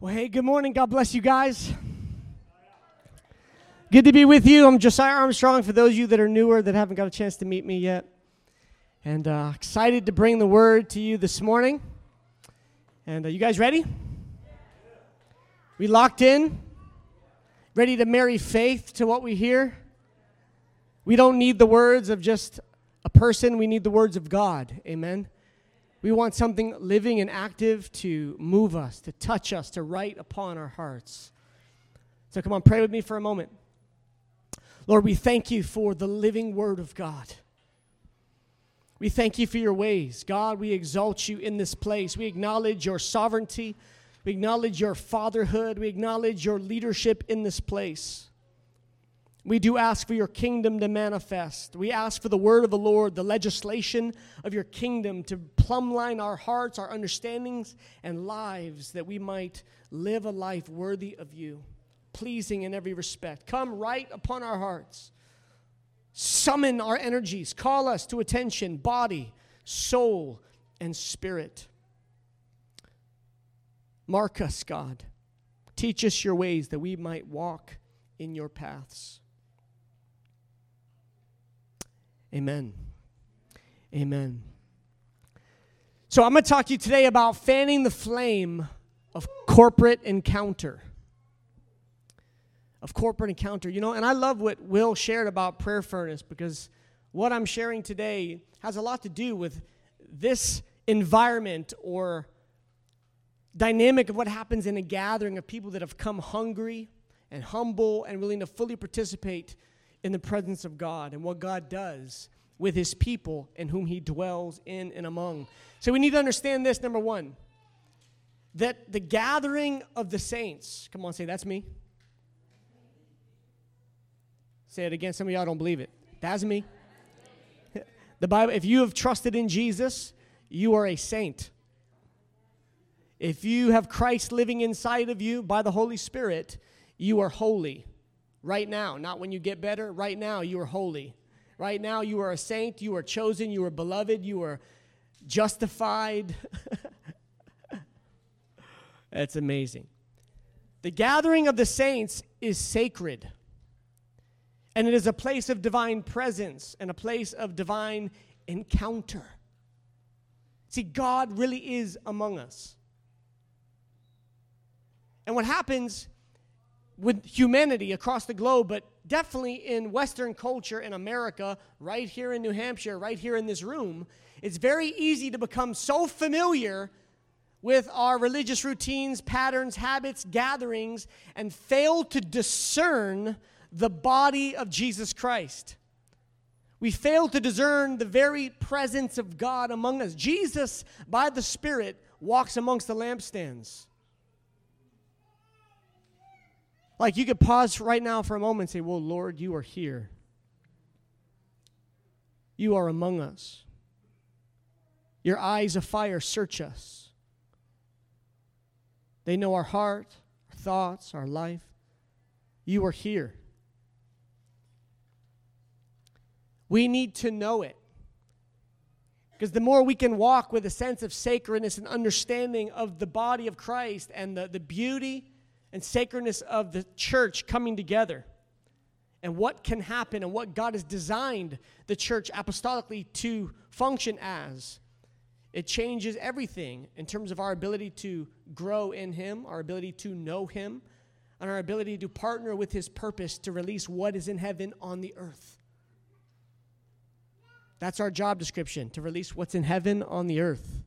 Well, hey, good morning. God bless you guys. Good to be with you. I'm Josiah Armstrong, for those of you that are newer that haven't got a chance to meet me yet. And excited to bring the word to you this morning. And you guys ready? We locked in? Ready to marry faith to what we hear? We don't need the words of just a person. We need the words of God. Amen. We want something living and active to move us, to touch us, to write upon our hearts. So come on, pray with me for a moment. Lord, we thank you for the living word of God. We thank you for your ways. God, we exalt you in this place. We acknowledge your sovereignty. We acknowledge your fatherhood. We acknowledge your leadership in this place. We do ask for your kingdom to manifest. We ask for the word of the Lord, the legislation of your kingdom to plumbline our hearts, our understandings, and lives, that we might live a life worthy of you, pleasing in every respect. Come right upon our hearts. Summon our energies. Call us to attention, body, soul, and spirit. Mark us, God. Teach us your ways that we might walk in your paths. Amen. Amen. So I'm going to talk to you today about fanning the flame of corporate encounter. Of corporate encounter. You know, and I love what Will shared about Prayer Furnace, because what I'm sharing today has a lot to do with this environment or dynamic of what happens in a gathering of people that have come hungry and humble and willing to fully participate in the presence of God and what God does with his people and whom he dwells in and among. So we need to understand this, number one, that the gathering of the saints, come on, say, that's me. Say it again. Some of y'all don't believe it. That's me. The Bible, if you have trusted in Jesus, you are a saint. If you have Christ living inside of you by the Holy Spirit, you are holy. Right now, not when you get better. Right now, you are holy. Right now, you are a saint. You are chosen. You are beloved. You are justified. That's amazing. The gathering of the saints is sacred. And it is a place of divine presence and a place of divine encounter. See, God really is among us. And what happens with humanity across the globe, but definitely in Western culture in America, right here in New Hampshire, right here in this room, it's very easy to become so familiar with our religious routines, patterns, habits, gatherings, and fail to discern the body of Jesus Christ. We fail to discern the very presence of God among us. Jesus, by the Spirit, walks amongst the lampstands. Like, you could pause right now for a moment and say, well, Lord, you are here. You are among us. Your eyes of fire search us. They know our heart, our thoughts, our life. You are here. We need to know it. Because the more we can walk with a sense of sacredness and understanding of the body of Christ and the beauty and sacredness of the church coming together and what can happen and what God has designed the church apostolically to function as, it changes everything in terms of our ability to grow in him, our ability to know him, and our ability to partner with his purpose to release what is in heaven on the earth. That's our job description, to release what's in heaven on the earth.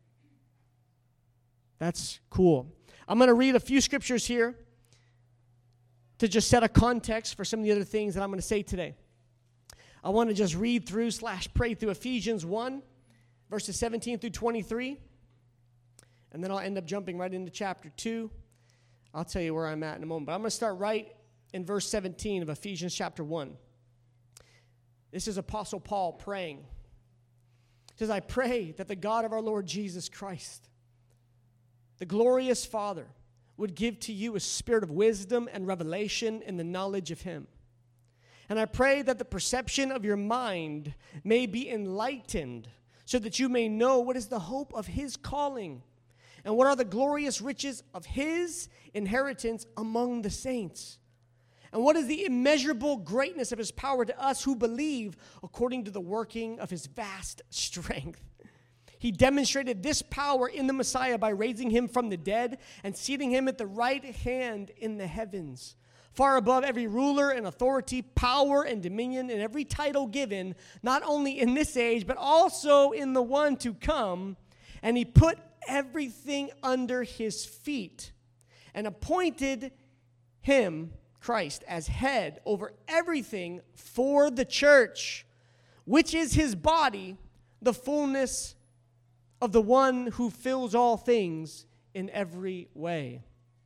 That's cool. I'm going to read a few scriptures here to just set a context for some of the other things that I'm going to say today. I want to just read through / pray through Ephesians 1, verses 17 through 23. And then I'll end up jumping right into chapter 2. I'll tell you where I'm at in a moment. But I'm going to start right in verse 17 of Ephesians chapter 1. This is Apostle Paul praying. He says, I pray that the God of our Lord Jesus Christ, the glorious Father, would give to you a spirit of wisdom and revelation in the knowledge of him. And I pray that the perception of your mind may be enlightened, so that you may know what is the hope of his calling, And what are the glorious riches of his inheritance among the saints? And what is the immeasurable greatness of his power to us who believe according to the working of his vast strength? He demonstrated this power in the Messiah by raising him from the dead and seating him at the right hand in the heavens, far above every ruler and authority, power and dominion, and every title given, not only in this age, but also in the one to come. And he put everything under his feet and appointed him, Christ, as head over everything for the church, which is his body, the fullness of the one who fills all things in every way.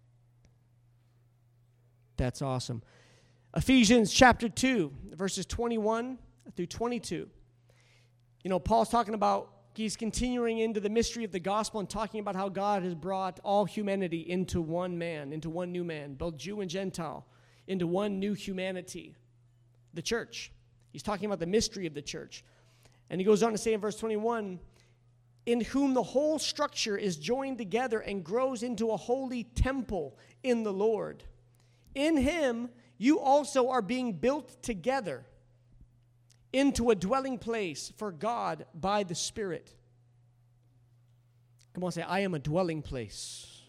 That's awesome. Ephesians chapter 2, verses 21 through 22. You know, Paul's talking about, he's continuing into the mystery of the gospel and talking about how God has brought all humanity into one man, into one new man, both Jew and Gentile, into one new humanity, the church. He's talking about the mystery of the church. And he goes on to say in verse 21, in whom the whole structure is joined together and grows into a holy temple in the Lord. In him, you also are being built together into a dwelling place for God by the Spirit. Come on, say, I am a dwelling place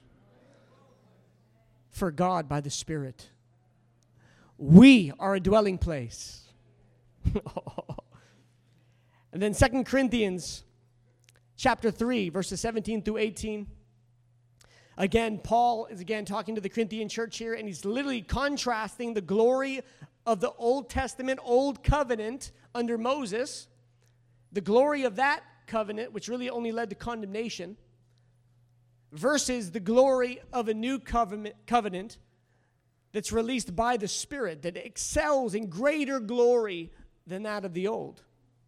for God by the Spirit. We are a dwelling place. And then 2 Corinthians chapter 3, verses 17 through 18. Again, Paul is again talking to the Corinthian church here, and he's literally contrasting the glory of the Old Testament, Old Covenant under Moses, the glory of that covenant, which really only led to condemnation, versus the glory of a new covenant that's released by the Spirit, that excels in greater glory than that of the old.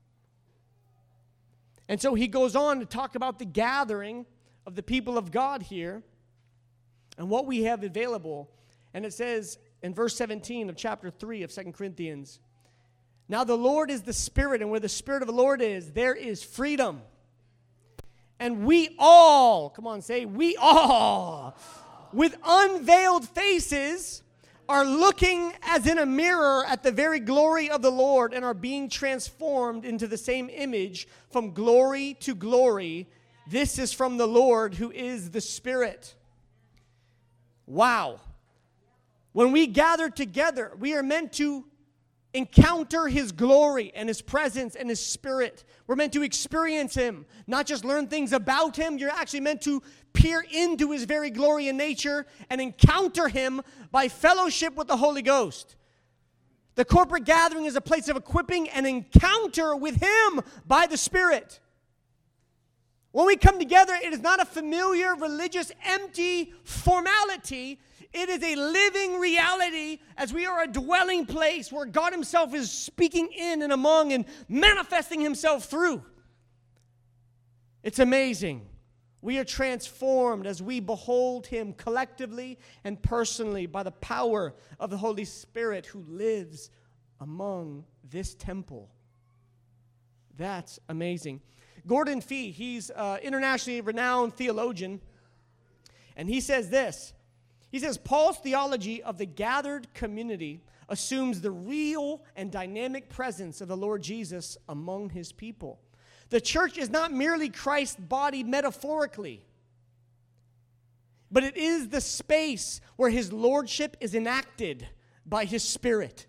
And so he goes on to talk about the gathering of the people of God here and what we have available. And it says in verse 17 of chapter 3 of 2 Corinthians, now the Lord is the Spirit, and where the Spirit of the Lord is, there is freedom. And we all, come on, say, we all, with unveiled faces, are looking as in a mirror at the very glory of the Lord and are being transformed into the same image from glory to glory. This is from the Lord who is the Spirit. Wow. When we gather together, we are meant to encounter his glory and his presence and his Spirit. We're meant to experience him, not just learn things about him. You're actually meant to peer into his very glory and nature and encounter him by fellowship with the Holy Ghost. The corporate gathering is a place of equipping and encounter with him by the Spirit. When we come together, it is not a familiar, religious, empty formality. It is a living reality as we are a dwelling place where God himself is speaking in and among and manifesting himself through. It's amazing. We are transformed as we behold him collectively and personally by the power of the Holy Spirit who lives among this temple. That's amazing. Gordon Fee, he's an internationally renowned theologian, and he says this. He says, Paul's theology of the gathered community assumes the real and dynamic presence of the Lord Jesus among his people. The church is not merely Christ's body metaphorically, but it is the space where his lordship is enacted by his Spirit.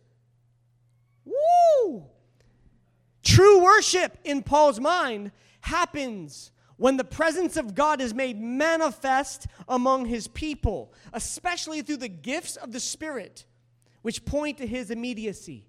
Woo! True worship, in Paul's mind, happens when the presence of God is made manifest among his people, especially through the gifts of the Spirit, which point to his immediacy.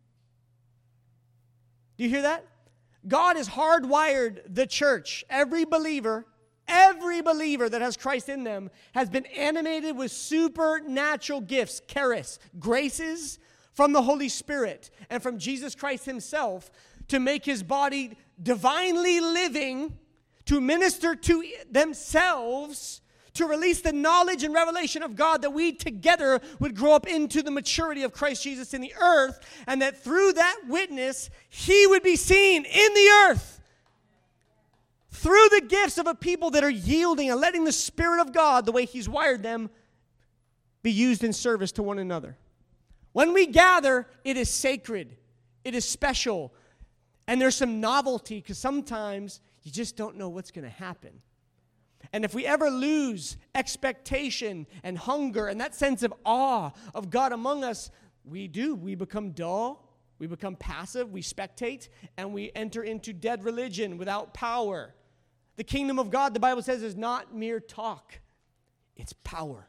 Do you hear that? God has hardwired the church. Every believer that has Christ in them has been animated with supernatural gifts, charis, graces from the Holy Spirit and from Jesus Christ himself to make his body divinely living, to minister to themselves, to release the knowledge and revelation of God, that we together would grow up into the maturity of Christ Jesus in the earth, and that through that witness, he would be seen in the earth through the gifts of a people that are yielding and letting the Spirit of God, the way He's wired them, be used in service to one another. When we gather, it is sacred. It is special. And there's some novelty because sometimes you just don't know what's going to happen. And if we ever lose expectation and hunger and that sense of awe of God among us, we become dull, we become passive, we spectate, and we enter into dead religion without power. The kingdom of God, the Bible says, is not mere talk. It's power.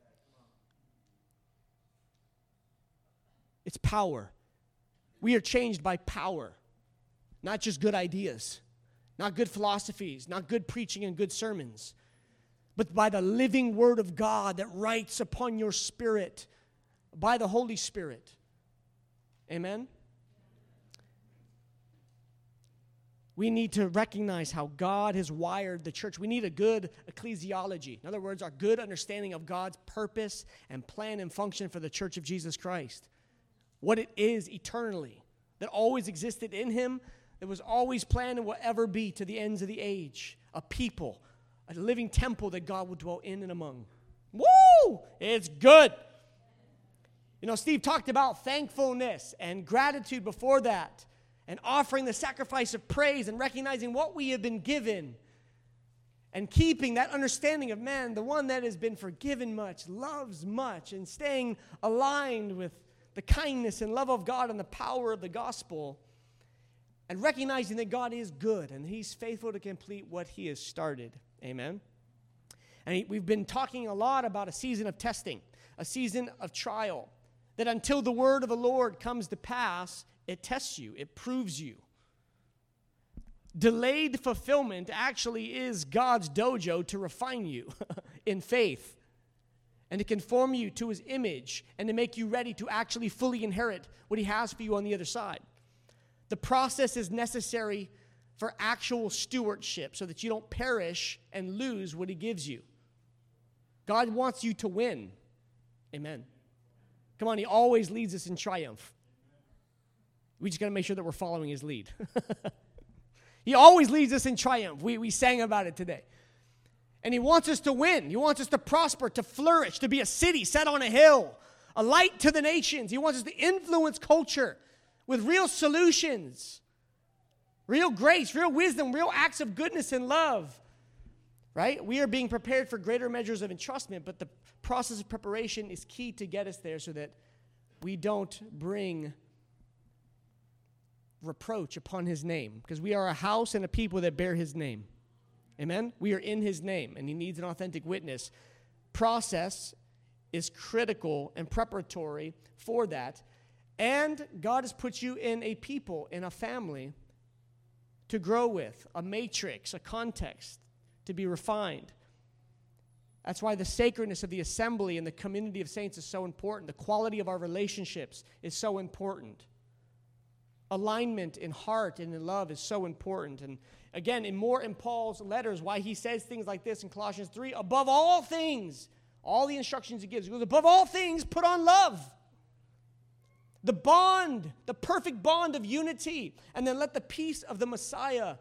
It's power. We are changed by power, not just good ideas, not good philosophies, not good preaching and good sermons, but by the living word of God that writes upon your spirit by the Holy Spirit. Amen? We need to recognize how God has wired the church. We need a good ecclesiology. In other words, our good understanding of God's purpose and plan and function for the church of Jesus Christ. What it is eternally, that always existed in Him, that was always planned and will ever be to the ends of the age. A people, a living temple that God will dwell in and among. Woo! It's good. You know, Steve talked about thankfulness and gratitude before that. And offering the sacrifice of praise and recognizing what we have been given. And keeping that understanding of, man, the one that has been forgiven much, loves much. And staying aligned with the kindness and love of God and the power of the gospel. And recognizing that God is good and He's faithful to complete what He has started. Amen? And we've been talking a lot about a season of testing. A season of trial. That until the word of the Lord comes to pass, it tests you. It proves you. Delayed fulfillment actually is God's dojo to refine you in faith and to conform you to His image and to make you ready to actually fully inherit what He has for you on the other side. The process is necessary for actual stewardship so that you don't perish and lose what He gives you. God wants you to win. Amen. Come on, He always leads us in triumph. We just got to make sure that we're following His lead. He always leads us in triumph. We sang about it today. And He wants us to win. He wants us to prosper, to flourish, to be a city set on a hill, a light to the nations. He wants us to influence culture with real solutions, real grace, real wisdom, real acts of goodness and love. Right? We are being prepared for greater measures of entrustment, but the process of preparation is key to get us there so that we don't bring reproach upon His name, because we are a house and a people that bear His name. Amen? We are in His name, and He needs an authentic witness. Process is critical and preparatory for that, and God has put you in a people, in a family, to grow with, a matrix, a context, to be refined. That's why the sacredness of the assembly and the community of saints is so important. The quality of our relationships is so important. Alignment in heart and in love is so important. And again, in Paul's letters, why he says things like this in Colossians 3, above all things, all the instructions he gives, he goes, above all things, put on love. The bond, the perfect bond of unity. And then let the peace of the Messiah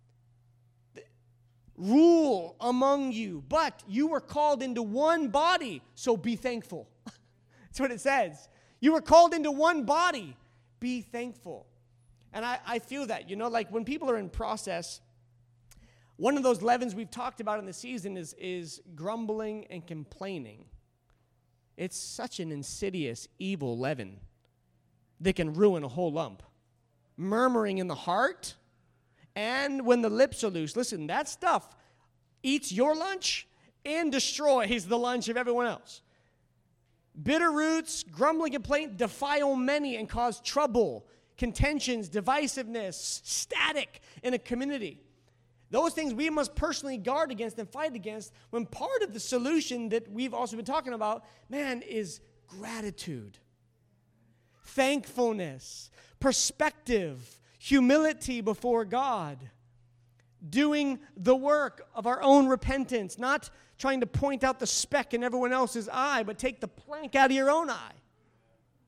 rule among you. But you were called into one body, so be thankful. That's what it says. You were called into one body. Be thankful. And I feel that, like when people are in process, one of those leavens we've talked about in the season is grumbling and complaining. It's such an insidious, evil leaven that can ruin a whole lump. Murmuring in the heart, and when the lips are loose, listen, that stuff eats your lunch and destroys the lunch of everyone else. Bitter roots, grumbling, complaint defile many and cause trouble, contentions, divisiveness, static in a community. Those things we must personally guard against and fight against, when part of the solution that we've also been talking about, man, is gratitude, thankfulness, perspective, humility before God, doing the work of our own repentance, not trying to point out the speck in everyone else's eye, but take the plank out of your own eye.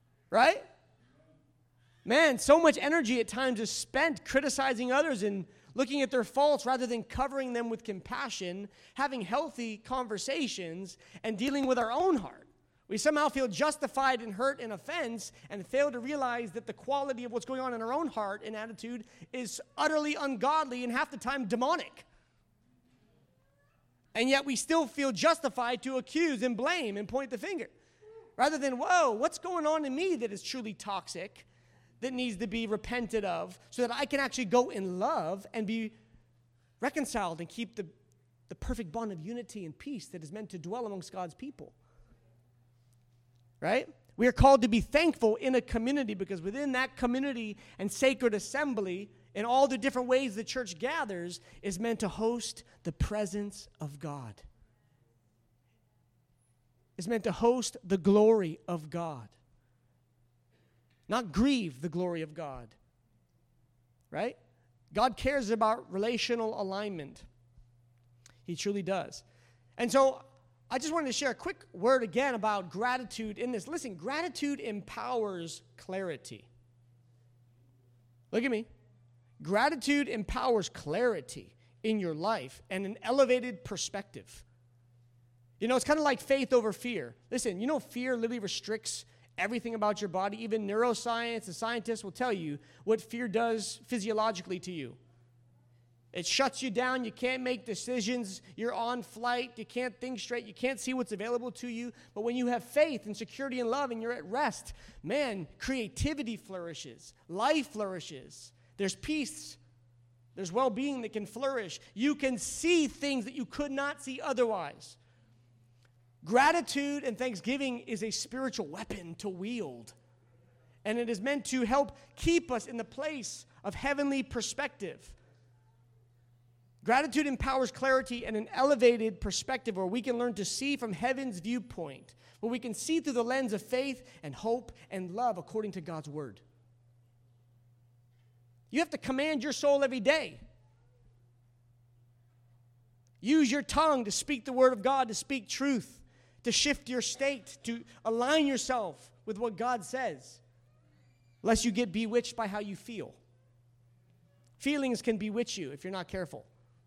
Right? Man, so much energy at times is spent criticizing others and looking at their faults rather than covering them with compassion, having healthy conversations, and dealing with our own heart. We somehow feel justified in hurt and offense and fail to realize that the quality of what's going on in our own heart and attitude is utterly ungodly and half the time demonic. And yet we still feel justified to accuse and blame and point the finger. Rather than, whoa, what's going on in me that is truly toxic, that needs to be repented of, so that I can actually go in love and be reconciled and keep the perfect bond of unity and peace that is meant to dwell amongst God's people. Right? We are called to be thankful in a community because within that community and sacred assembly, in all the different ways the church gathers, is meant to host the presence of God. It's meant to host the glory of God. Not grieve the glory of God. Right? God cares about relational alignment. He truly does. And so I just wanted to share a quick word again about gratitude in this. Listen, gratitude empowers clarity. Look at me. Gratitude empowers clarity in your life and an elevated perspective. You know, it's kind of like faith over fear. Listen, you know fear literally restricts everything about your body. Even neuroscience and scientists will tell you what fear does physiologically to you. It shuts you down. You can't make decisions. You're on flight. You can't think straight. You can't see what's available to you. But when you have faith and security and love and you're at rest, man, creativity flourishes. Life flourishes. There's peace. There's well-being that can flourish. You can see things that you could not see otherwise. Gratitude and thanksgiving is a spiritual weapon to wield. And it is meant to help keep us in the place of heavenly perspective. Gratitude empowers clarity and an elevated perspective where we can learn to see from heaven's viewpoint, where we can see through the lens of faith and hope and love according to God's word. You have to command your soul every day. Use your tongue to speak the word of God, to speak truth, to shift your state, to align yourself with what God says, lest you get bewitched by how you feel. Feelings can bewitch you if you're not careful.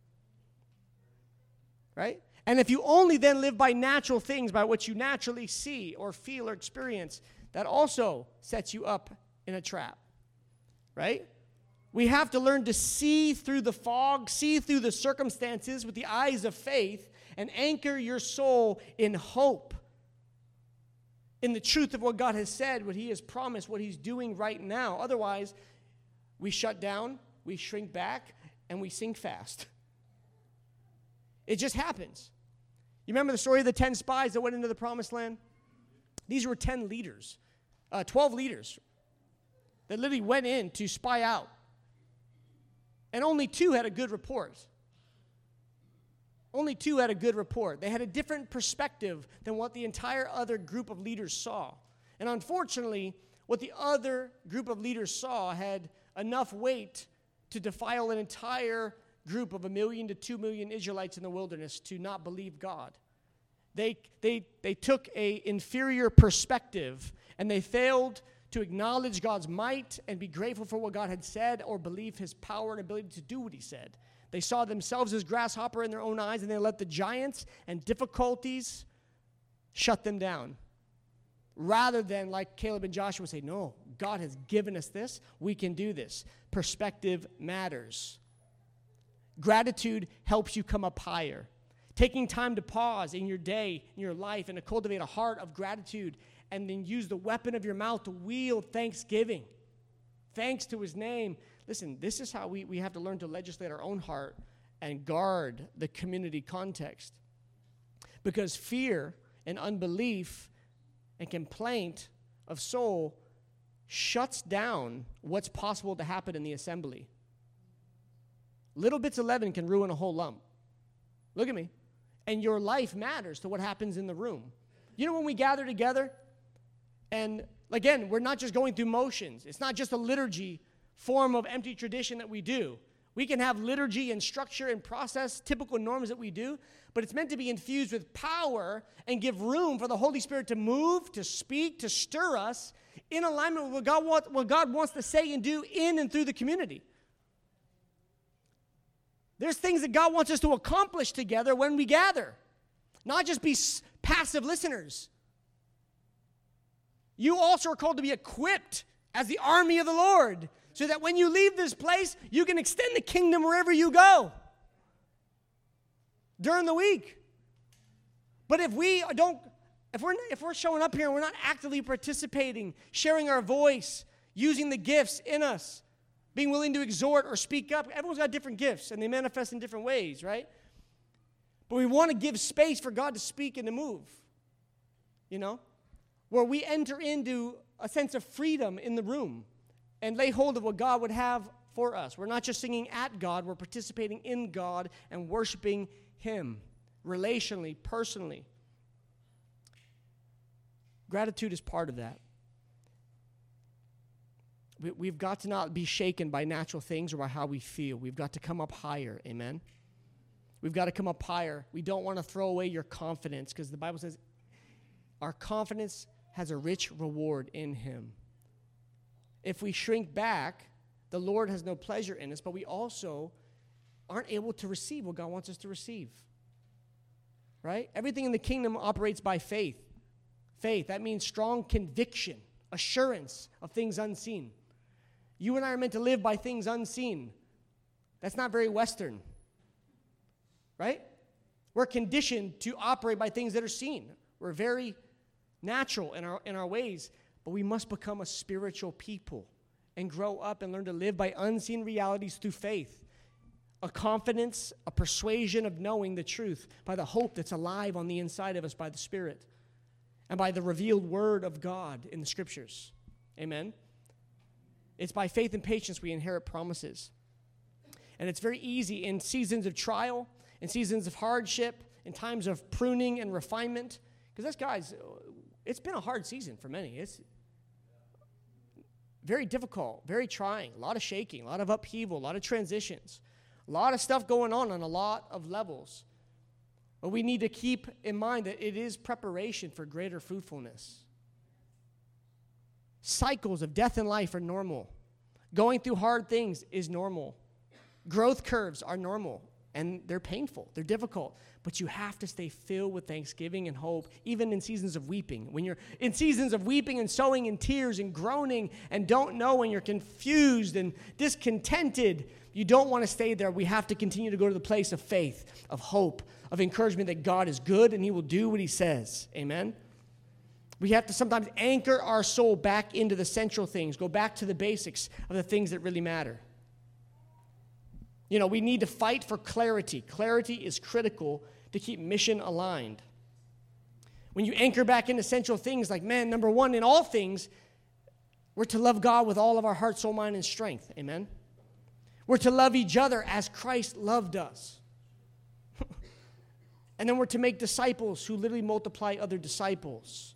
Right? And if you only then live by natural things, by what you naturally see or feel or experience, that also sets you up in a trap. Right? We have to learn to see through the fog, see through the circumstances with the eyes of faith, and anchor your soul in hope, in the truth of what God has said, what He has promised, what He's doing right now. Otherwise, we shut down, we shrink back, and we sink fast. It just happens. You remember the story of the 10 spies that went into the promised land? These were 10 leaders, 12 leaders that literally went in to spy out. And only 2 had a good report. Only 2 had a good report. They had a different perspective than what the entire other group of leaders saw. And unfortunately, what the other group of leaders saw had enough weight to defile an entire group of 1 million to 2 million Israelites in the wilderness to not believe God. They took an inferior perspective, and they failed to acknowledge God's might and be grateful for what God had said or believe His power and ability to do what He said. They saw themselves as grasshopper in their own eyes, and they let the giants and difficulties shut them down. Rather than, like Caleb and Joshua, say, no, God has given us this. We can do this. Perspective matters. Gratitude helps you come up higher. Taking time to pause in your day, in your life, and to cultivate a heart of gratitude, and then use the weapon of your mouth to wield thanksgiving. Thanks to His name. Listen, this is how we have to learn to legislate our own heart and guard the community context. Because fear and unbelief and complaint of soul shuts down what's possible to happen in the assembly. Little bits of leaven can ruin a whole lump. Look at me. And your life matters to what happens in the room. You know when we gather together, and again, we're not just going through motions. It's not just a liturgy form of empty tradition that we do. We can have liturgy and structure and process, typical norms that we do, but it's meant to be infused with power and give room for the Holy Spirit to move, to speak, to stir us in alignment with what God wants to say and do in and through the community. There's things that God wants us to accomplish together when we gather, not just be passive listeners. You also are called to be equipped as the army of the Lord, so that when you leave this place, you can extend the kingdom wherever you go during the week. But if we're showing up here and we're not actively participating, sharing our voice, using the gifts in us, being willing to exhort or speak up, everyone's got different gifts and they manifest in different ways, right? But we want to give space for God to speak and to move, where we enter into a sense of freedom in the room and lay hold of what God would have for us. We're not just singing at God, we're participating in God and worshiping Him relationally, personally. Gratitude is part of that. We've got to not be shaken by natural things or by how we feel. We've got to come up higher, amen? We've got to come up higher. We don't want to throw away your confidence, because the Bible says our confidence has a rich reward in Him. If we shrink back, the Lord has no pleasure in us, but we also aren't able to receive what God wants us to receive, right? Everything in the kingdom operates by faith. Faith, that means strong conviction, assurance of things unseen. You and I are meant to live by things unseen. That's not very Western, right? We're conditioned to operate by things that are seen. We're very natural in our ways, but we must become a spiritual people and grow up and learn to live by unseen realities through faith. A confidence, a persuasion of knowing the truth by the hope that's alive on the inside of us by the Spirit and by the revealed word of God in the Scriptures. Amen? It's by faith and patience we inherit promises. And it's very easy in seasons of trial, in seasons of hardship, in times of pruning and refinement. Because guys, it's been a hard season for many. It's very difficult, very trying, a lot of shaking, a lot of upheaval, a lot of transitions, a lot of stuff going on a lot of levels. But we need to keep in mind that it is preparation for greater fruitfulness. Cycles of death and life are normal. Going through hard things is normal. Growth curves are normal, and they're painful. They're difficult. But you have to stay filled with thanksgiving and hope, even in seasons of weeping. When you're in seasons of weeping and sowing in tears and groaning and don't know, when you're confused and discontented, you don't want to stay there. We have to continue to go to the place of faith, of hope, of encouragement that God is good and He will do what He says. Amen? We have to sometimes anchor our soul back into the central things, go back to the basics of the things that really matter. We need to fight for clarity. Clarity is critical to keep mission aligned. When you anchor back into central things, like, number one, in all things, we're to love God with all of our heart, soul, mind, and strength. Amen? We're to love each other as Christ loved us. And then we're to make disciples who literally multiply other disciples.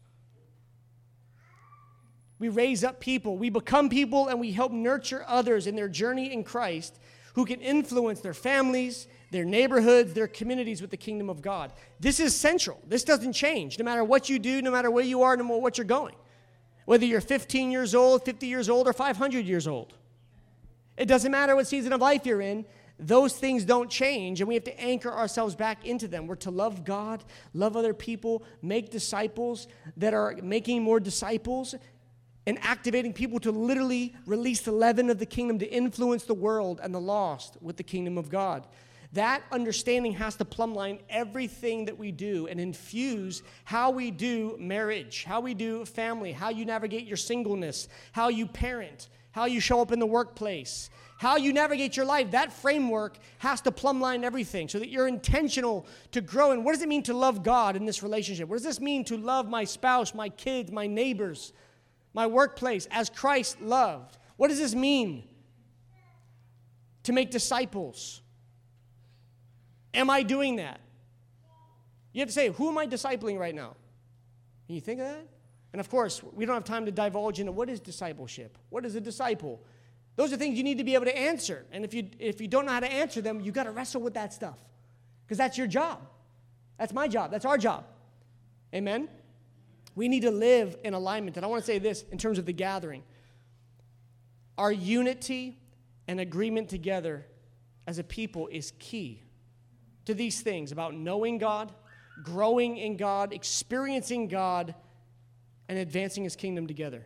We raise up people, we become people, and we help nurture others in their journey in Christ who can influence their families, their neighborhoods, their communities with the kingdom of God. This is central. This doesn't change no matter what you do, no matter where you are, no matter what you're going. Whether you're 15 years old, 50 years old, or 500 years old. It doesn't matter what season of life you're in. Those things don't change, and we have to anchor ourselves back into them. We're to love God, love other people, make disciples that are making more disciples, and activating people to literally release the leaven of the kingdom to influence the world and the lost with the kingdom of God. That understanding has to plumbline everything that we do and infuse how we do marriage, how we do family, how you navigate your singleness, how you parent, how you show up in the workplace, how you navigate your life. That framework has to plumbline everything so that you're intentional to grow. And what does it mean to love God in this relationship? What does this mean to love my spouse, my kids, my neighbors, my workplace as Christ loved? What does this mean to make disciples? Am I doing that? You have to say, who am I discipling right now? Can you think of that? And of course, we don't have time to divulge into what is discipleship. What is a disciple? Those are things you need to be able to answer. And if you don't know how to answer them, you've got to wrestle with that stuff. Because that's your job. That's my job. That's our job. Amen? We need to live in alignment. And I want to say this in terms of the gathering. Our unity and agreement together as a people is key to these things about knowing God, growing in God, experiencing God, and advancing his kingdom together.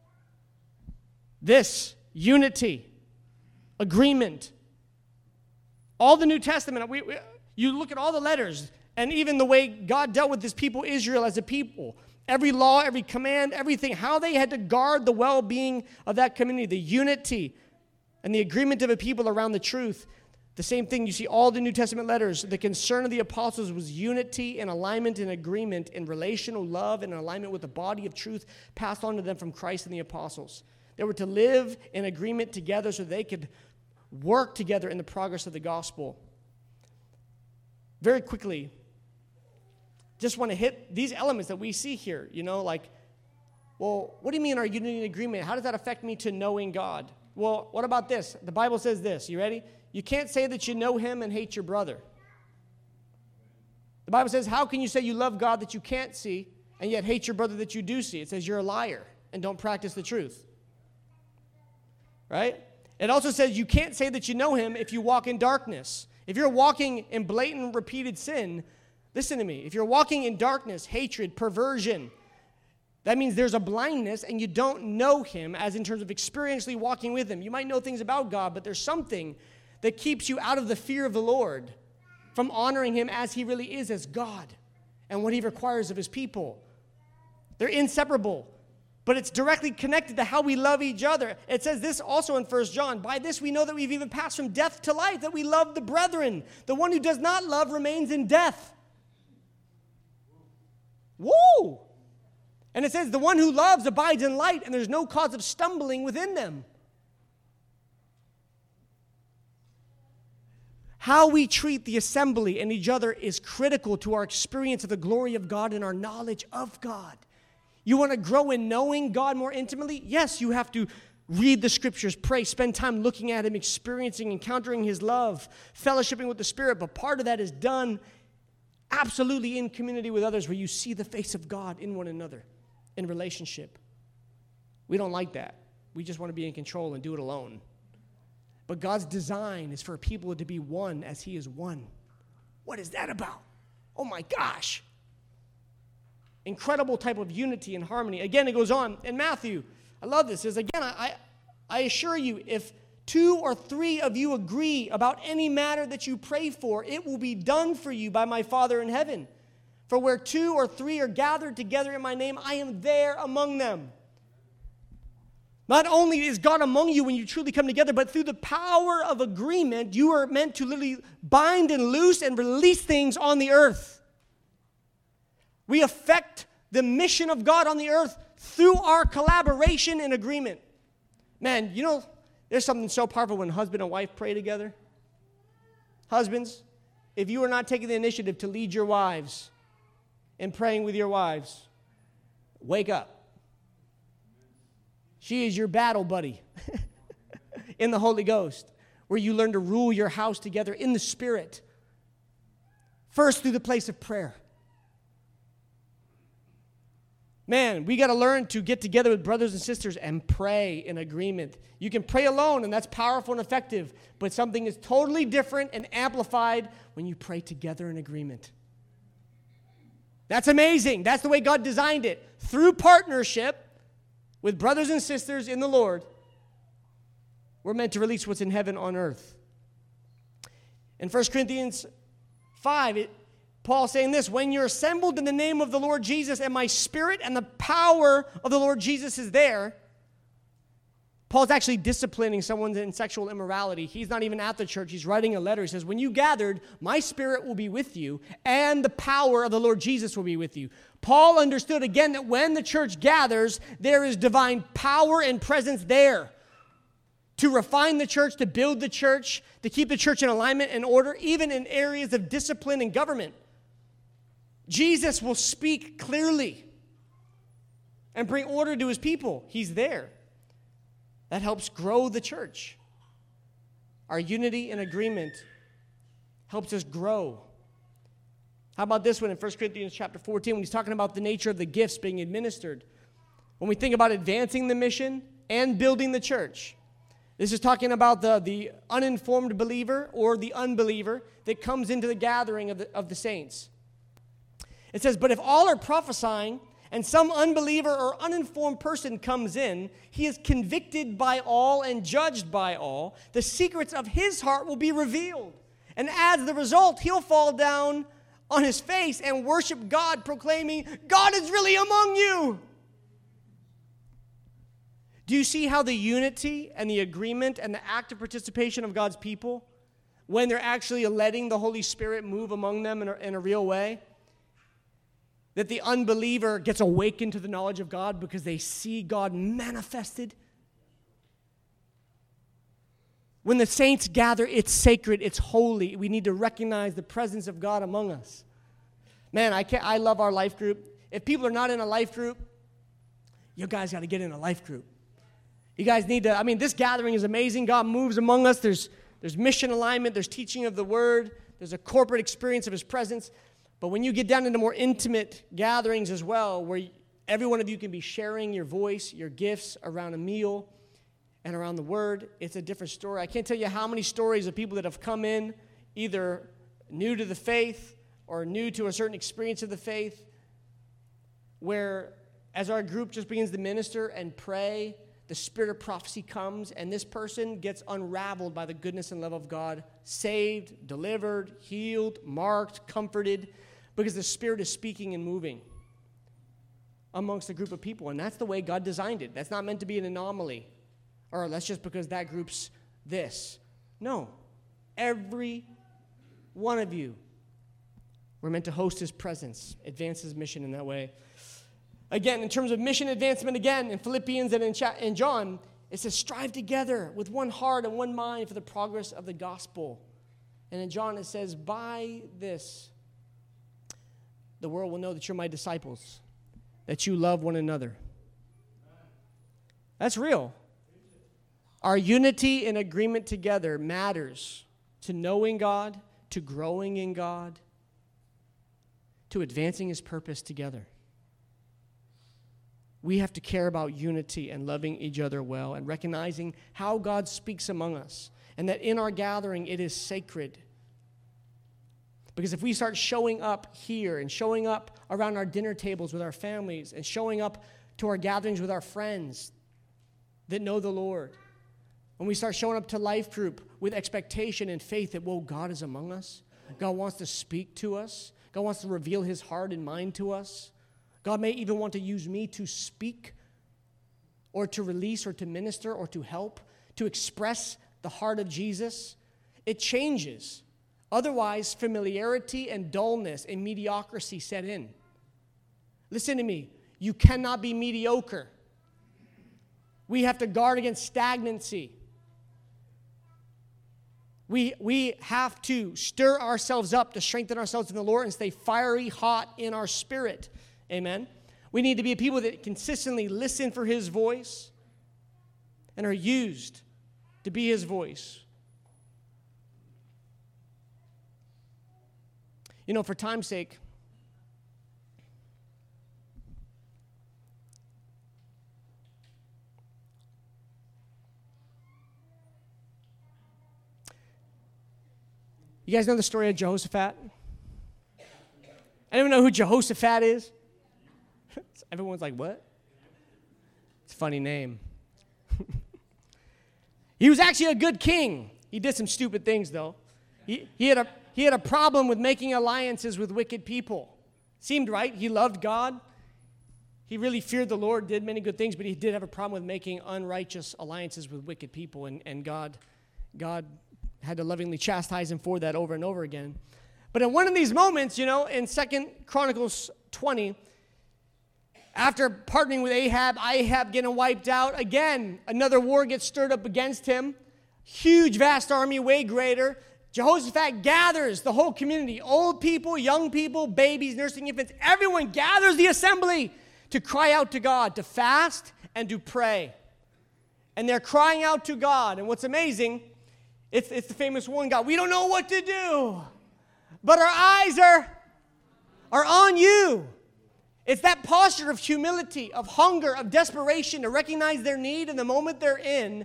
This unity, agreement, all the New Testament, you look at all the letters, and even the way God dealt with his people Israel as a people, every law, every command, everything, how they had to guard the well-being of that community, the unity and the agreement of a people around the truth. The same thing, you see all the New Testament letters. The concern of the apostles was unity and alignment and agreement in relational love and alignment with the body of truth passed on to them from Christ and the apostles. They were to live in agreement together so they could work together in the progress of the gospel. Very quickly, just want to hit these elements that we see here. Like, well, what do you mean our unity and agreement? How does that affect me to knowing God? Well, what about this? The Bible says this. You ready? You can't say that you know him and hate your brother. The Bible says, how can you say you love God that you can't see and yet hate your brother that you do see? It says you're a liar and don't practice the truth. Right? It also says you can't say that you know him if you walk in darkness. If you're walking in blatant, repeated sin, listen to me. If you're walking in darkness, hatred, perversion, that means there's a blindness and you don't know him as in terms of experientially walking with him. You might know things about God, but there's something that keeps you out of the fear of the Lord from honoring him as he really is as God and what he requires of his people. They're inseparable, but it's directly connected to how we love each other. It says this also in 1 John, by this we know that we've even passed from death to life, that we love the brethren. The one who does not love remains in death. Woo! And it says the one who loves abides in light, and there's no cause of stumbling within them. How we treat the assembly and each other is critical to our experience of the glory of God and our knowledge of God. You want to grow in knowing God more intimately? Yes, you have to read the scriptures, pray, spend time looking at him, experiencing, encountering his love, fellowshipping with the Spirit. But part of that is done absolutely in community with others where you see the face of God in one another, in relationship. We don't like that. We just want to be in control and do it alone. But God's design is for people to be one as he is one. What is that about? Oh my gosh. Incredible type of unity and harmony. Again, it goes on in Matthew. I love this. It says, again, I assure you, if 2 or 3 of you agree about any matter that you pray for, it will be done for you by my Father in heaven. For where 2 or 3 are gathered together in my name, I am there among them. Not only is God among you when you truly come together, but through the power of agreement, you are meant to literally bind and loose and release things on the earth. We affect the mission of God on the earth through our collaboration and agreement. Man, there's something so powerful when husband and wife pray together. Husbands, if you are not taking the initiative to lead your wives in praying with your wives, wake up. She is your battle buddy in the Holy Ghost, where you learn to rule your house together in the Spirit. First, through the place of prayer. Man, we got to learn to get together with brothers and sisters and pray in agreement. You can pray alone, and that's powerful and effective, but something is totally different and amplified when you pray together in agreement. That's amazing. That's the way God designed it. Through partnership with brothers and sisters in the Lord, we're meant to release what's in heaven on earth. In 1 Corinthians 5, Paul's saying this, when you're assembled in the name of the Lord Jesus and my Spirit and the power of the Lord Jesus is there, Paul's actually disciplining someone in sexual immorality. He's not even at the church. He's writing a letter. He says, when you gathered, my Spirit will be with you and the power of the Lord Jesus will be with you. Paul understood again that when the church gathers, there is divine power and presence there to refine the church, to build the church, to keep the church in alignment and order, even in areas of discipline and government. Jesus will speak clearly and bring order to his people. He's there. That helps grow the church. Our unity and agreement helps us grow. How about this one in 1 Corinthians chapter 14 when he's talking about the nature of the gifts being administered? When we think about advancing the mission and building the church, This is talking about the uninformed believer or the unbeliever that comes into the gathering of the saints. It says, but if all are prophesying and some unbeliever or uninformed person comes in, he is convicted by all and judged by all. The secrets of his heart will be revealed. And as the result, he'll fall down on his face and worship God, proclaiming, God is really among you. Do you see how the unity and the agreement and the active participation of God's people, when they're actually letting the Holy Spirit move among them in a real way, that the unbeliever gets awakened to the knowledge of God because they see God manifested? When the saints gather, it's sacred, it's holy. We need to recognize the presence of God among us. Man, I love our life group. If people are not in a life group, you guys got to get in a life group. You guys need to, this gathering is amazing. God moves among us. There's mission alignment. There's teaching of the word. There's a corporate experience of his presence. But when you get down into more intimate gatherings as well, where every one of you can be sharing your voice, your gifts around a meal and around the word, it's a different story. I can't tell you how many stories of people that have come in either new to the faith or new to a certain experience of the faith, where as our group just begins to minister and pray, the spirit of prophecy comes, and this person gets unraveled by the goodness and love of God, saved, delivered, healed, marked, comforted, because the Spirit is speaking and moving amongst a group of people. And that's the way God designed it. That's not meant to be an anomaly, or that's just because that group's this. No. Every one of you, we're meant to host his presence, advance his mission in that way. Again, in terms of mission advancement, again, in Philippians and in John, it says, strive together with one heart and one mind for the progress of the gospel. And in John, it says, by this, the world will know that you're my disciples, that you love one another. That's real. Our unity and agreement together matters to knowing God, to growing in God, to advancing his purpose together. We have to care about unity and loving each other well and recognizing how God speaks among us, and that in our gathering it is sacred. Because if we start showing up here and showing up around our dinner tables with our families and showing up to our gatherings with our friends that know the Lord, when we start showing up to life group with expectation and faith that, whoa, God is among us, God wants to speak to us, God wants to reveal his heart and mind to us, God may even want to use me to speak or to release or to minister or to help, to express the heart of Jesus. It changes. Otherwise, familiarity and dullness and mediocrity set in. Listen to me. You cannot be mediocre. We have to guard against stagnancy. We have to stir ourselves up to strengthen ourselves in the Lord and stay fiery hot in our spirit. Amen. We need to be a people that consistently listen for his voice and are used to be his voice. For time's sake, you guys know the story of Jehoshaphat? Anyone know who Jehoshaphat is? Everyone's like, what? It's a funny name. He was actually a good king. He did some stupid things, though. He had a problem with making alliances with wicked people. Seemed right. He loved God. He really feared the Lord, did many good things, but he did have a problem with making unrighteous alliances with wicked people, and God had to lovingly chastise him for that over and over again. But in one of these moments, in 2 Chronicles 20, after partnering with Ahab getting wiped out, again, another war gets stirred up against him. Huge, vast army, way greater. Jehoshaphat gathers the whole community, old people, young people, babies, nursing infants. Everyone gathers the assembly to cry out to God, to fast and to pray. And they're crying out to God. And what's amazing, it's the famous one, God, we don't know what to do, but our eyes are on you. It's that posture of humility, of hunger, of desperation to recognize their need in the moment they're in,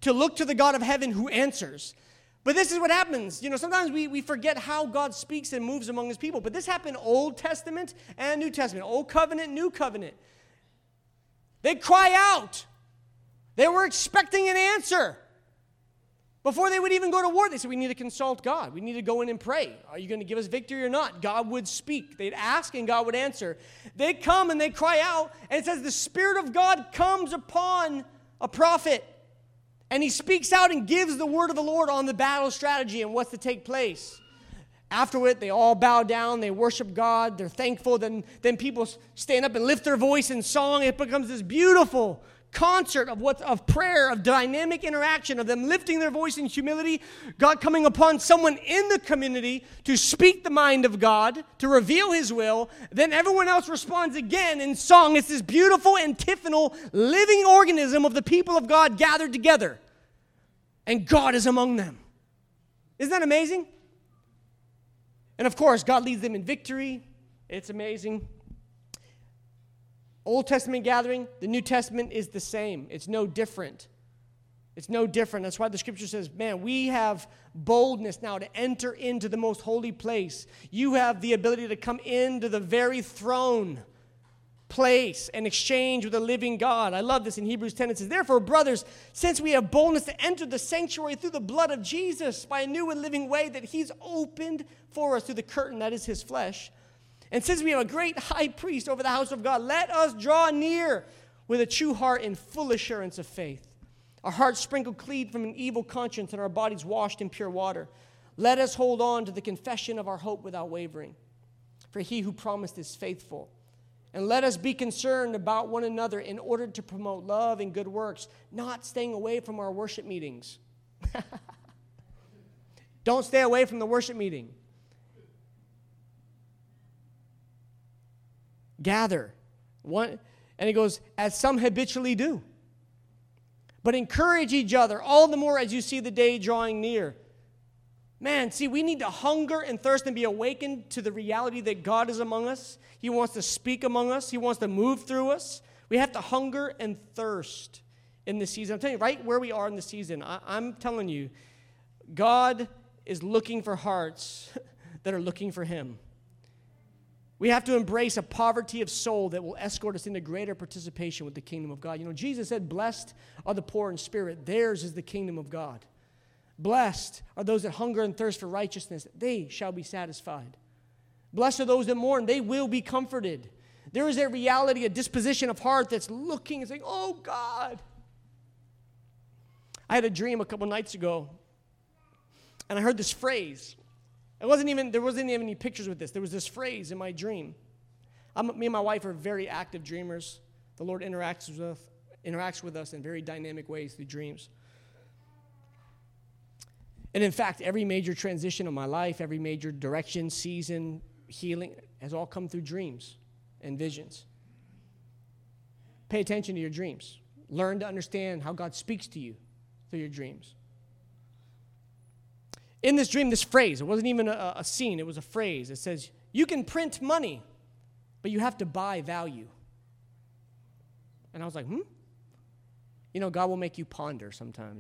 to look to the God of heaven who answers. But this is what happens. Sometimes we forget how God speaks and moves among his people. But this happened Old Testament and New Testament. Old Covenant, New Covenant. They cry out. They were expecting an answer. Before they would even go to war, they said, we need to consult God. We need to go in and pray. Are you going to give us victory or not? God would speak. They'd ask and God would answer. They come and they cry out. And it says the Spirit of God comes upon a prophet. And he speaks out and gives the word of the Lord on the battle strategy and what's to take place. Afterward, they all bow down. They worship God. They're thankful. Then people stand up and lift their voice in song. It becomes this beautiful concert of prayer, of dynamic interaction, of them lifting their voice in humility, God coming upon someone in the community to speak the mind of God, to reveal his will. Then everyone else responds again in song. It's this beautiful antiphonal living organism of the people of God gathered together. And God is among them. Isn't that amazing? And of course, God leads them in victory. It's amazing. Old Testament gathering, the New Testament is the same. It's no different. It's no different. That's why the scripture says, man, we have boldness now to enter into the most holy place. You have the ability to come into the very throne place and exchange with the living God. I love this in Hebrews 10. It says, therefore, brothers, since we have boldness to enter the sanctuary through the blood of Jesus by a new and living way that he's opened for us through the curtain that is his flesh, and since we have a great high priest over the house of God, let us draw near with a true heart and full assurance of faith. Our hearts sprinkled clean from an evil conscience and our bodies washed in pure water. Let us hold on to the confession of our hope without wavering. For he who promised is faithful. And let us be concerned about one another in order to promote love and good works, not staying away from our worship meetings. Don't stay away from the worship meeting. Gather. And he goes, as some habitually do. But encourage each other, all the more as you see the day drawing near. Man, see, we need to hunger and thirst and be awakened to the reality that God is among us. He wants to speak among us. He wants to move through us. We have to hunger and thirst in this season. I'm telling you, right where we are in the season, I'm telling you, God is looking for hearts that are looking for him. We have to embrace a poverty of soul that will escort us into greater participation with the kingdom of God. Jesus said, blessed are the poor in spirit. Theirs is the kingdom of God. Blessed are those that hunger and thirst for righteousness. They shall be satisfied. Blessed are those that mourn. They will be comforted. There is a reality, a disposition of heart that's looking and saying, oh, God. I had a dream a couple nights ago, and I heard this phrase. There wasn't even any pictures with this. There was this phrase in my dream. Me and my wife are very active dreamers. The Lord interacts with us in very dynamic ways through dreams. And in fact, every major transition of my life, every major direction, season, healing, has all come through dreams and visions. Pay attention to your dreams. Learn to understand how God speaks to you through your dreams. In this dream, this phrase, it wasn't even a scene, it was a phrase. It says, you can print money, but you have to buy value. And I was like, God will make you ponder sometimes,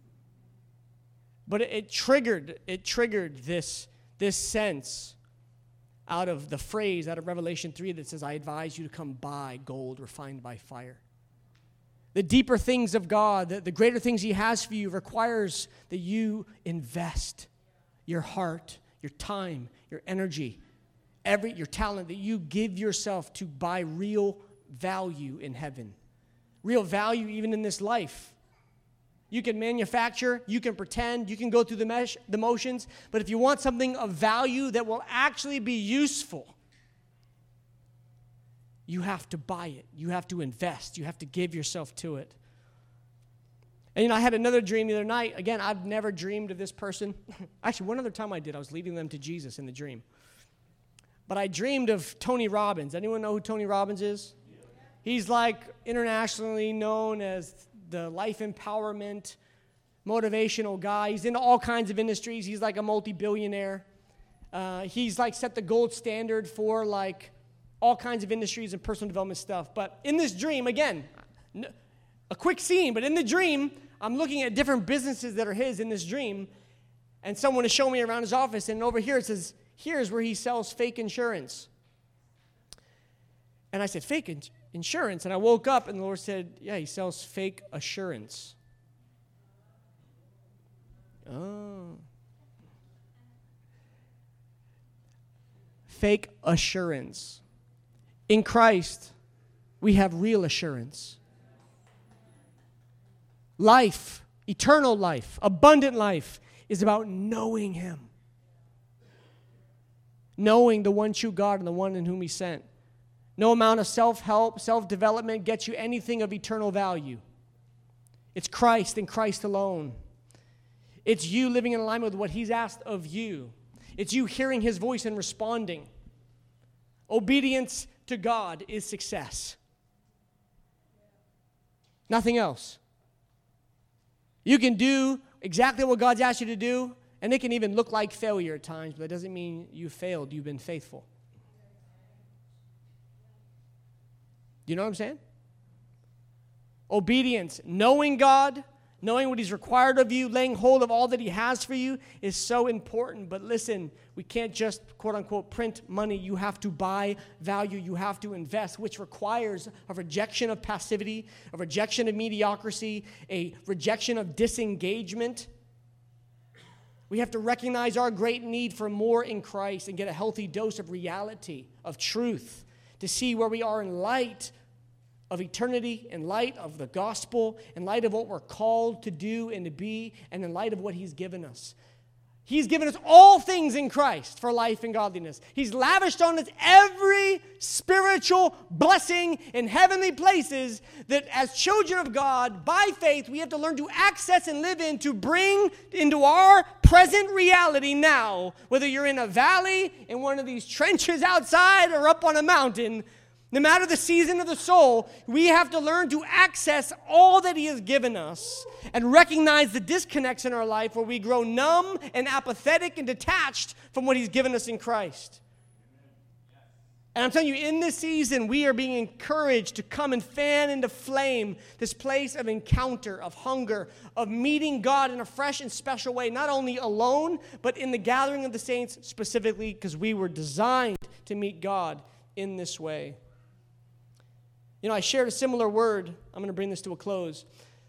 But it triggered this sense out of the phrase, out of Revelation 3 that says, I advise you to come buy gold refined by fire. The deeper things of God, the greater things he has for you requires that you invest your heart, your time, your energy, your talent, that you give yourself to buy real value in heaven. Real value even in this life. You can manufacture, you can pretend, you can go through the motions, but if you want something of value that will actually be useful, you have to buy it. You have to invest. You have to give yourself to it. And I had another dream the other night. Again, I've never dreamed of this person. Actually, one other time I did. I was leading them to Jesus in the dream. But I dreamed of Tony Robbins. Anyone know who Tony Robbins is? He's like internationally known as the life empowerment, motivational guy. He's in all kinds of industries. He's like a multi-billionaire. He's like set the gold standard for like all kinds of industries and personal development stuff. But in this dream, again, a quick scene, but in the dream, I'm looking at different businesses that are his in this dream, and someone is showing me around his office, and over here it says, here's where he sells fake insurance. And I said, fake insurance? And I woke up, and the Lord said, yeah, he sells fake assurance. Oh. Fake assurance. In Christ, we have real assurance. Life, eternal life, abundant life is about knowing him. Knowing the one true God and the one in whom he sent. No amount of self-help, self-development gets you anything of eternal value. It's Christ and Christ alone. It's you living in alignment with what he's asked of you. It's you hearing his voice and responding. Obedience to God is success. Nothing else. You can do exactly what God's asked you to do, and it can even look like failure at times, but that doesn't mean you failed. You've been faithful. Do you know what I'm saying? Obedience, knowing God, knowing what he's required of you, laying hold of all that he has for you is so important. But listen, we can't just, quote unquote, print money. You have to buy value. You have to invest, which requires a rejection of passivity, a rejection of mediocrity, a rejection of disengagement. We have to recognize our great need for more in Christ and get a healthy dose of reality, of truth, to see where we are in light of eternity, in light of the gospel, in light of what we're called to do and to be, and in light of what he's given us. He's given us all things in Christ for life and godliness. He's lavished on us every spiritual blessing in heavenly places that as children of God, by faith, we have to learn to access and live in, to bring into our present reality now, whether you're in a valley, in one of these trenches outside, or up on a mountain. No matter the season of the soul, we have to learn to access all that he has given us and recognize the disconnects in our life where we grow numb and apathetic and detached from what he's given us in Christ. And I'm telling you, in this season, we are being encouraged to come and fan into flame this place of encounter, of hunger, of meeting God in a fresh and special way, not only alone, but in the gathering of the saints specifically, because we were designed to meet God in this way. You know, I shared a similar word. I'm going to bring this to a close.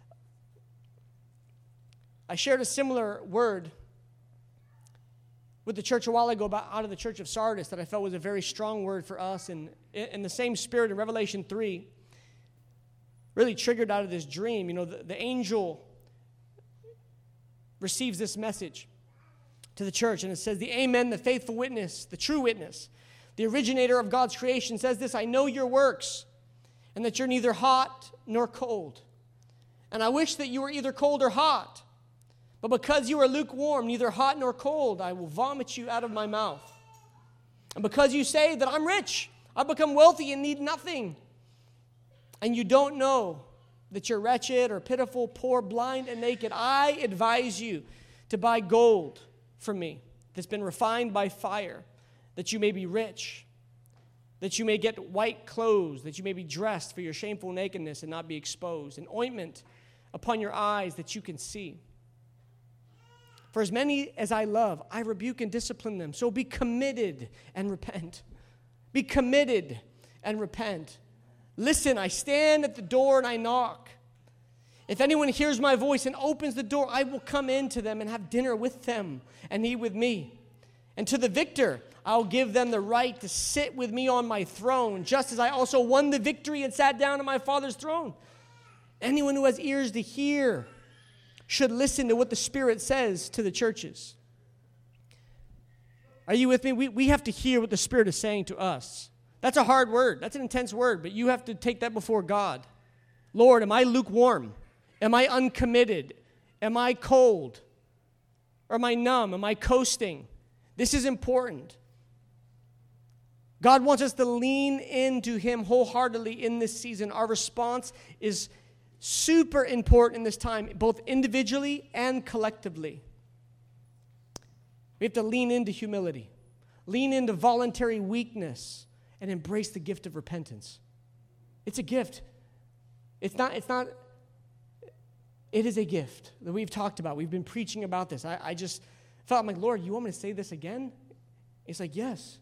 I shared a similar word with the church a while ago out of the church of Sardis that I felt was a very strong word for us. And in the same spirit in Revelation 3, really triggered out of this dream, you know, the angel receives this message to the church. And it says, the Amen, the faithful witness, the true witness, the originator of God's creation says this, I know your works, and that you're neither hot nor cold. And I wish that you were either cold or hot. But because you are lukewarm, neither hot nor cold, I will vomit you out of my mouth. And because you say that I'm rich, I've become wealthy and need nothing, and you don't know that you're wretched or pitiful, poor, blind, and naked, I advise you to buy gold from me that's been refined by fire, that you may be rich, that you may get white clothes, that you may be dressed for your shameful nakedness and not be exposed, an ointment upon your eyes that you can see. For as many as I love, I rebuke and discipline them. So be committed and repent. Be committed and repent. Listen, I stand at the door and I knock. If anyone hears my voice and opens the door, I will come into them and have dinner with them and eat with me. And to the victor, I'll give them the right to sit with me on my throne, just as I also won the victory and sat down on my Father's throne. Anyone who has ears to hear should listen to what the Spirit says to the churches. Are you with me? We have to hear what the Spirit is saying to us. That's a hard word. That's an intense word, but you have to take that before God. Lord, am I lukewarm? Am I uncommitted? Am I cold? Or am I numb? Am I coasting? This is important. God wants us to lean into him wholeheartedly in this season. Our response is super important in this time, both individually and collectively. We have to lean into humility, lean into voluntary weakness, and embrace the gift of repentance. It's a gift. It's not It is a gift that we've talked about. We've been preaching about this. I just felt, I'm like, Lord, you want me to say this again? He's like, yes.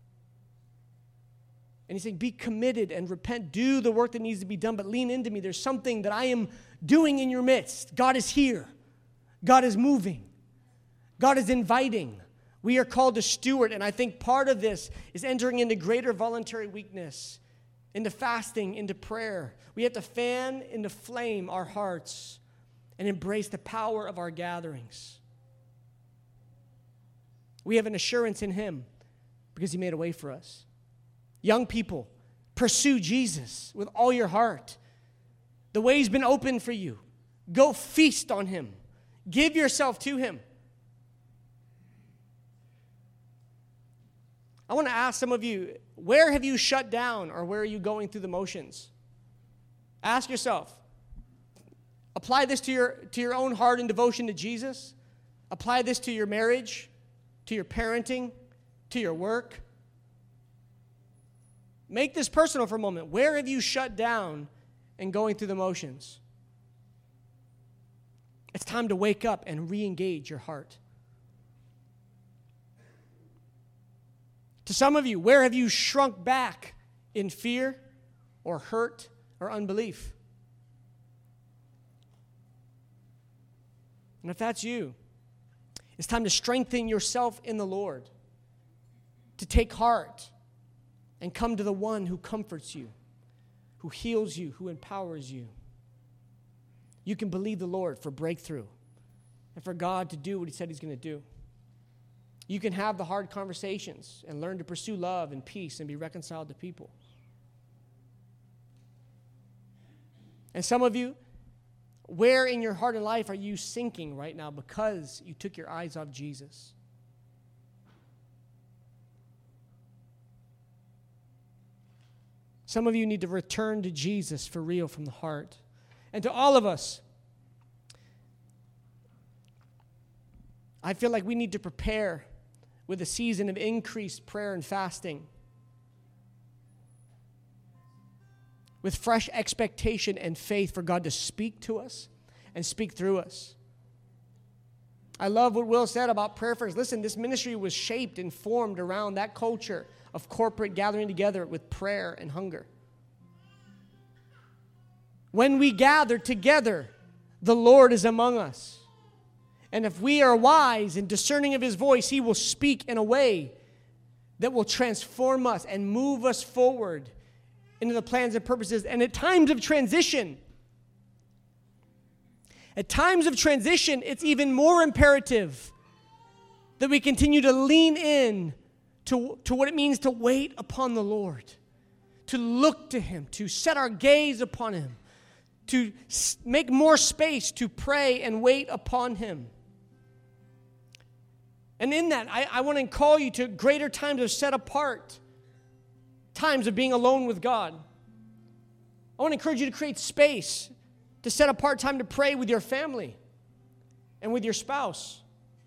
And he's saying, be committed and repent. Do the work that needs to be done, but lean into me. There's something that I am doing in your midst. God is here. God is moving. God is inviting. We are called to steward, and I think part of this is entering into greater voluntary weakness, into fasting, into prayer. We have to fan into flame our hearts and embrace the power of our gatherings. We have an assurance in him because he made a way for us. Young people, pursue Jesus with all your heart. The way's been opened for you. Go feast on him. Give yourself to him. I want to ask some of you, where have you shut down or where are you going through the motions? Ask yourself. Apply this to your own heart and devotion to Jesus. Apply this to your marriage, to your parenting, to your work. Make this personal for a moment. Where have you shut down and going through the motions? It's time to wake up and re-engage your heart. To some of you, where have you shrunk back in fear or hurt or unbelief? And if that's you, it's time to strengthen yourself in the Lord, to take heart and come to the one who comforts you, who heals you, who empowers you. You can believe the Lord for breakthrough and for God to do what he said he's going to do. You can have the hard conversations and learn to pursue love and peace and be reconciled to people. And some of you, where in your heart and life are you sinking right now because you took your eyes off Jesus? Some of you need to return to Jesus for real from the heart. And to all of us, I feel like we need to prepare with a season of increased prayer and fasting, with fresh expectation and faith for God to speak to us and speak through us. I love what Will said about prayer first. Listen, this ministry was shaped and formed around that culture of corporate gathering together with prayer and hunger. When we gather together, the Lord is among us. And if we are wise and discerning of his voice, he will speak in a way that will transform us and move us forward into the plans and purposes. And at times of transition, it's even more imperative that we continue to lean in to what it means to wait upon the Lord, to look to him, to set our gaze upon him, to make more space to pray and wait upon him. And in that, I want to call you to greater times of set apart, times of being alone with God. I want to encourage you to create space to set apart time to pray with your family and with your spouse.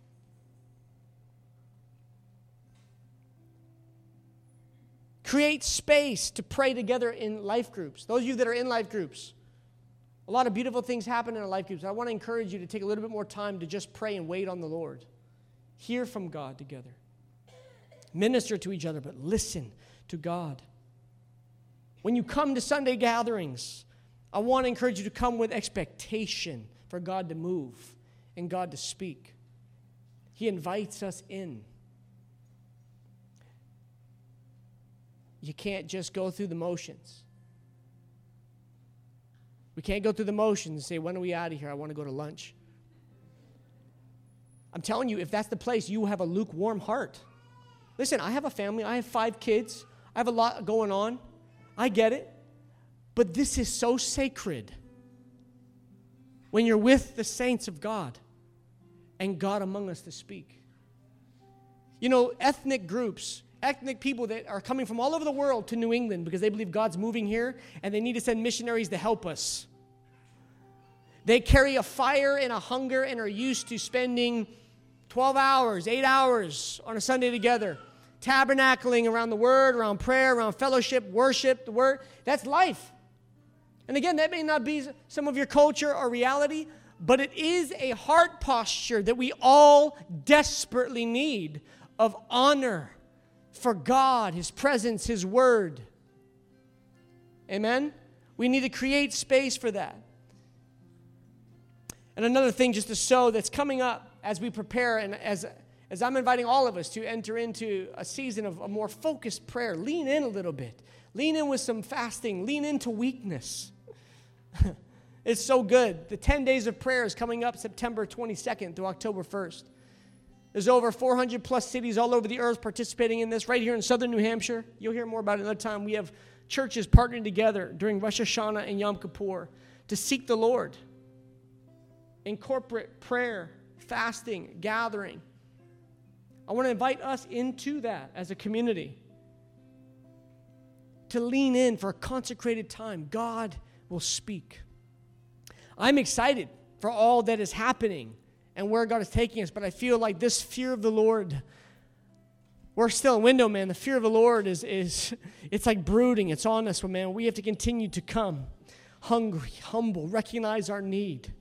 Create space to pray together in life groups. Those of you that are in life groups, a lot of beautiful things happen in our life groups. I want to encourage you to take a little bit more time to just pray and wait on the Lord. Hear from God together. Minister to each other, but listen to God. When you come to Sunday gatherings, I want to encourage you to come with expectation for God to move and God to speak. He invites us in. You can't just go through the motions. We can't go through the motions and say, when are we out of here? I want to go to lunch. I'm telling you, if that's the place, you have a lukewarm heart. Listen, I have a family. I have 5 kids. I have a lot going on. I get it. But this is so sacred when you're with the saints of God and God among us to speak. You know, ethnic groups, ethnic people that are coming from all over the world to New England because they believe God's moving here and they need to send missionaries to help us. They carry a fire and a hunger and are used to spending 12 hours, 8 hours on a Sunday together, tabernacling around the Word, around prayer, around fellowship, worship, the Word. That's life. And again, that may not be some of your culture or reality, but it is a heart posture that we all desperately need of honor for God, His presence, His word. Amen? We need to create space for that. And another thing just to show that's coming up as we prepare and as I'm inviting all of us to enter into a season of a more focused prayer, lean in a little bit. Lean in with some fasting. Lean into weakness. It's so good. The 10 days of prayer is coming up September 22nd through October 1st. There's over 400 plus cities all over the earth participating in this, right here in southern New Hampshire. You'll hear more about it another time. We have churches partnering together during Rosh Hashanah and Yom Kippur to seek the Lord in corporate prayer, fasting, gathering. I want to invite us into that as a community to lean in for a consecrated time. God will speak. I'm excited for all that is happening and where God is taking us, but I feel like this fear of the Lord, we're still in window, man. The fear of the Lord is it's like brooding. It's on us, man. We have to continue to come hungry, humble, recognize our need.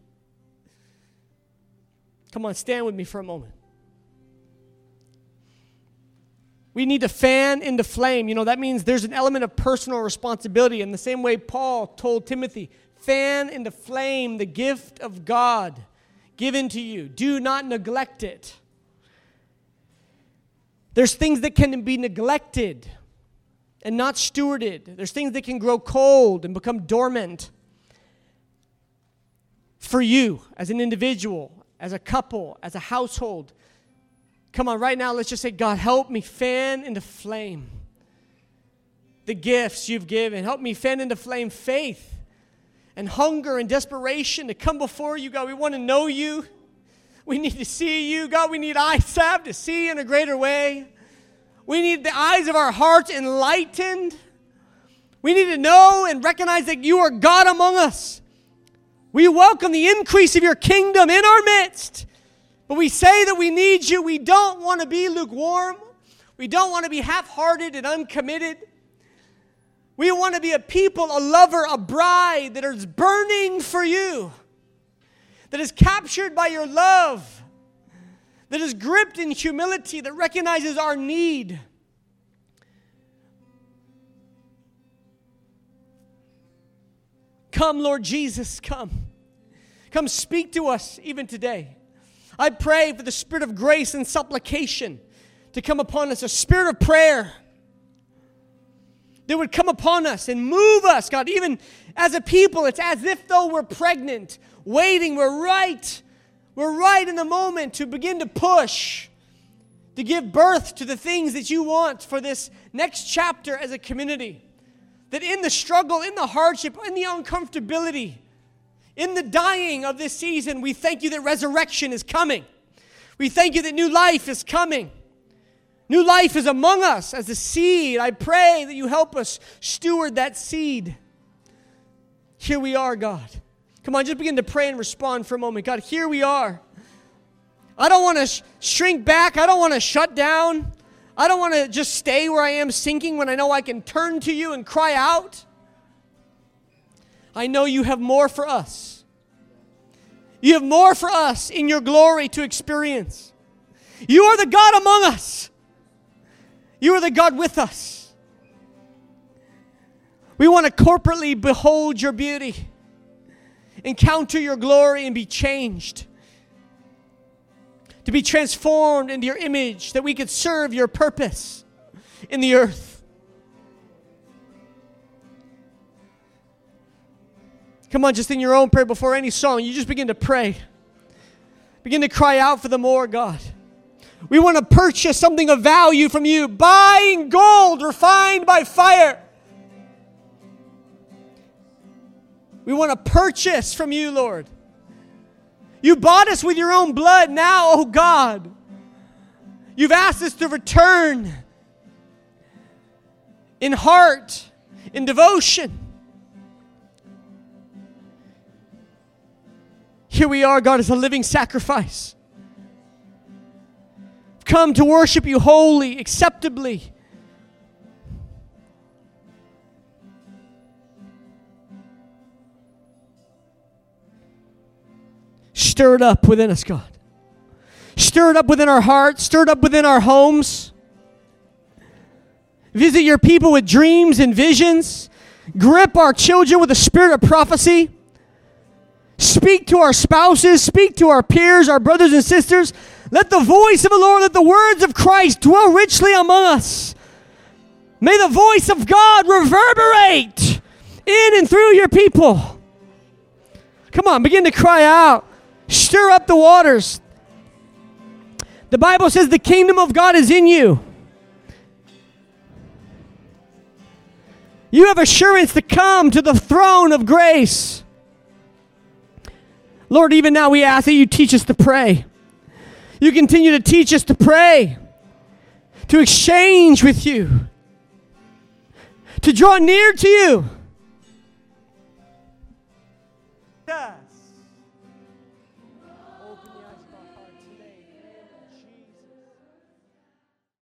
Come on, stand with me for a moment. We need to fan into flame. You know, that means there's an element of personal responsibility. In the same way Paul told Timothy, fan into flame the gift of God given to you. Do not neglect it. There's things that can be neglected and not stewarded. There's things that can grow cold and become dormant for you as an individual, as a couple, as a household. Come on, right now, let's just say, God, help me fan into flame the gifts you've given. Help me fan into flame faith and hunger and desperation to come before you, God. We want to know you. We need to see you, God. We need eyes salve to see in a greater way. We need the eyes of our hearts enlightened. We need to know and recognize that you are God among us. We welcome the increase of your kingdom in our midst. But we say that we need you. We don't want to be lukewarm. We don't want to be half-hearted and uncommitted. We want to be a people, a lover, a bride that is burning for you, that is captured by your love, that is gripped in humility, that recognizes our need. Come, Lord Jesus, come. Come speak to us even today. I pray for the spirit of grace and supplication to come upon us, a spirit of prayer that would come upon us and move us, God. Even as a people, it's as if though we're pregnant, waiting. We're right in the moment to begin to push, to give birth to the things that you want for this next chapter as a community. That in the struggle, in the hardship, in the uncomfortability, in the dying of this season, we thank you that resurrection is coming. We thank you that new life is coming. New life is among us as a seed. I pray that you help us steward that seed. Here we are, God. Come on, just begin to pray and respond for a moment. God, here we are. I don't want to shrink back. I don't want to shut down. I don't want to just stay where I am sinking when I know I can turn to you and cry out. I know you have more for us. You have more for us in your glory to experience. You are the God among us. You are the God with us. We want to corporately behold your beauty, encounter your glory, and be changed. To be transformed into your image, that we could serve your purpose in the earth. Come on, just in your own prayer before any song, you just begin to pray. Begin to cry out for the more, God. We want to purchase something of value from you, buying gold refined by fire. We want to purchase from you, Lord. You bought us with your own blood. Now, oh God, you've asked us to return in heart, in devotion. Here we are, God, as a living sacrifice. Come to worship you wholly, acceptably. stir it up within us, God. Stir it up within our hearts. Stir it up within our homes. Visit your people with dreams and visions. Grip our children with the spirit of prophecy. Speak to our spouses. Speak to our peers, our brothers and sisters. Let the voice of the Lord, let the words of Christ dwell richly among us. May the voice of God reverberate in and through your people. Come on, begin to cry out. Stir up the waters. The Bible says the kingdom of God is in you. You have assurance to come to the throne of grace. Lord, even now we ask that you teach us to pray. You continue to teach us to pray, to exchange with you, to draw near to you.